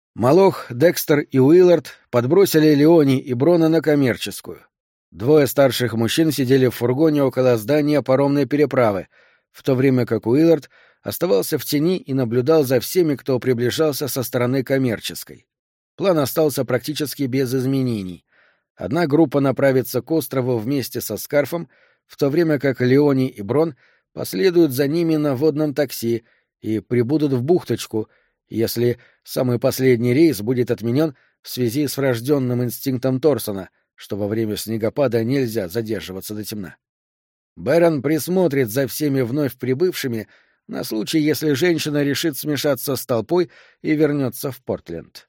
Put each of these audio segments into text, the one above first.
Малох, Декстер и Уиллард подбросили Леони и Брона на Коммерческую. Двое старших мужчин сидели в фургоне около здания паромной переправы, в то время как Уиллард оставался в тени и наблюдал за всеми, кто приближался со стороны Коммерческой. План остался практически без изменений. Одна группа направится к острову вместе со Скарфом, в то время как Леони и Брон последуют за ними на водном такси и прибудут в бухточку, если самый последний рейс будет отменен в связи с врожденным инстинктом Торсона, что во время снегопада нельзя задерживаться до темна. Бэрон присмотрит за всеми вновь прибывшими на случай, если женщина решит смешаться с толпой и вернется в Портленд.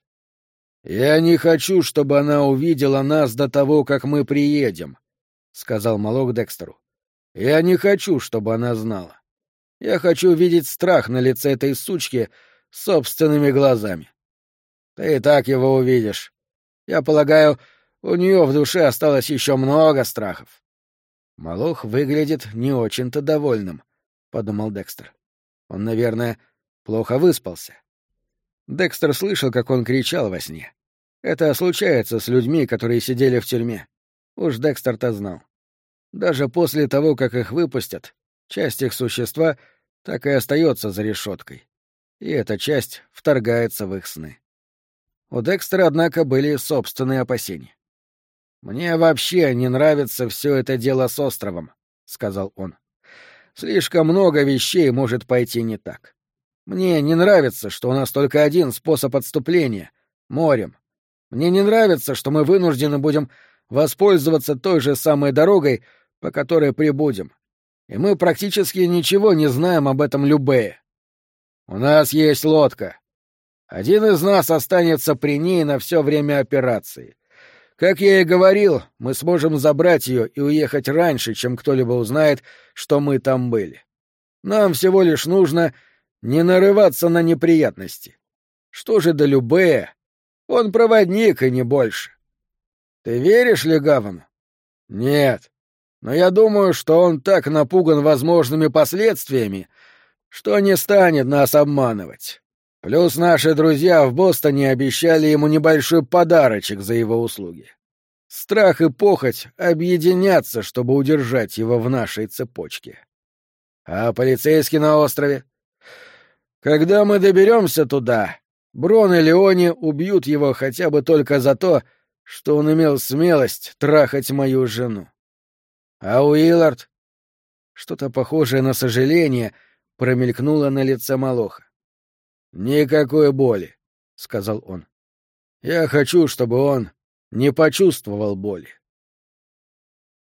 «Я не хочу, чтобы она увидела нас до того, как мы приедем», — сказал Малох Декстеру. «Я не хочу, чтобы она знала. Я хочу видеть страх на лице этой сучки собственными глазами. Ты и так его увидишь. Я полагаю, у нее в душе осталось еще много страхов». «Малох выглядит не очень-то довольным», — подумал Декстер. «Он, наверное, плохо выспался». Декстер слышал, как он кричал во сне. Это случается с людьми, которые сидели в тюрьме. Уж Декстер-то знал. Даже после того, как их выпустят, часть их существа так и остается за решеткой. И эта часть вторгается в их сны. У Декстера, однако, были собственные опасения. «Мне вообще не нравится все это дело с островом», — сказал он. «Слишком много вещей может пойти не так. Мне не нравится, что у нас только один способ отступления — морем. Мне не нравится, что мы вынуждены будем воспользоваться той же самой дорогой, по которой прибудем. И мы практически ничего не знаем об этом Любее. У нас есть лодка. Один из нас останется при ней на все время операции. Как я и говорил, мы сможем забрать ее и уехать раньше, чем кто-либо узнает, что мы там были. Нам всего лишь нужно не нарываться на неприятности. Что же до Любея? Он проводник и не больше. Ты веришь Легавану? Нет. Но я думаю, что он так напуган возможными последствиями, что не станет нас обманывать. Плюс наши друзья в Бостоне обещали ему небольшой подарочек за его услуги. Страх и похоть объединятся, чтобы удержать его в нашей цепочке. А полицейский на острове? Когда мы доберемся туда, Брон и Леони убьют его хотя бы только за то, что он имел смелость трахать мою жену. А Уиллард? Что-то похожее на сожаление промелькнуло на лице Малоха. «Никакой боли», — сказал он. «Я хочу, чтобы он не почувствовал боли».